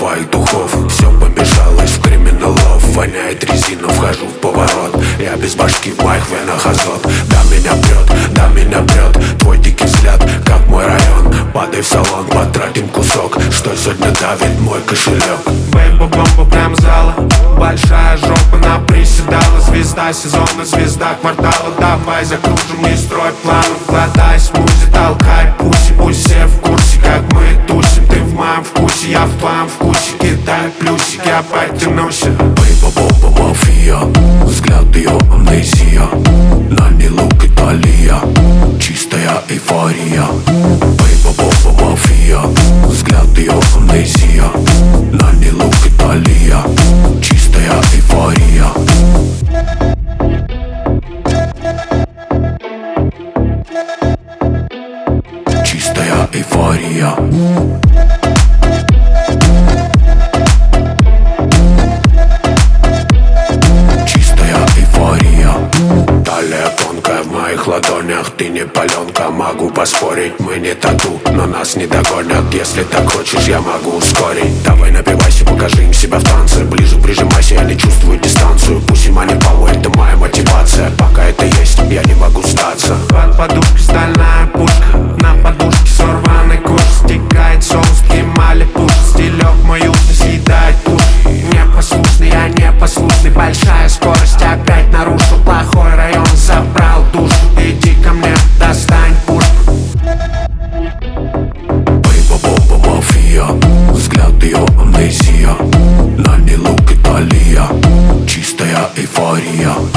твоих духов. Все помешалось в криминалов. Воняет резина, вхожу в поворот. Я без башки, в моих венах азот. Да меня прет твой дикий взгляд, как мой район. Падай в салон, потратим кусок. Что сегодня давит мой кошелек? Бэйба-бомба прям зала. Большая жопа наприседала. Звезда сезона, звезда квартала. Давай закружим, не строй планов. Глотай смузи, толкай пуси. Пусть все в курсе, как мы тусим. Ты в моем вкусе, я в твоем вкусе. Кидай плюсик, я потянусь. Бэйба-бомба мафия, взгляд ее амнезия. На ней лук Италия, чистая эйфория. Бэйба-бомба мафия, взгляд ее амнезия. На ней лук Италия, чистая эйфория. Чистая эйфория. Талия тонкая в моих ладонях. Ты не паленка, могу поспорить. Мы не тату, но нас не догонят. Если так хочешь, я могу ускорить. Давай напивайся, покажи им себя в танце. Ближе прижимайся, я не чувствую дистанцию. Пусть и money power, это моя мотивация. Пока это есть, я не могу сдаться. Под подушкой стальная пушка. На подушке сорванный куш. Стекает соус, поймали пуш. Стилек мой южный съедает туш. Непослушный, я непослушный. Большая скорость опять нарушил. Плохой район забрал душу. Иди ко мне, достань пушку. Бэйба-бомба мафия, взгляд ее амнезия. На ней лук Италия, чистая эйфория.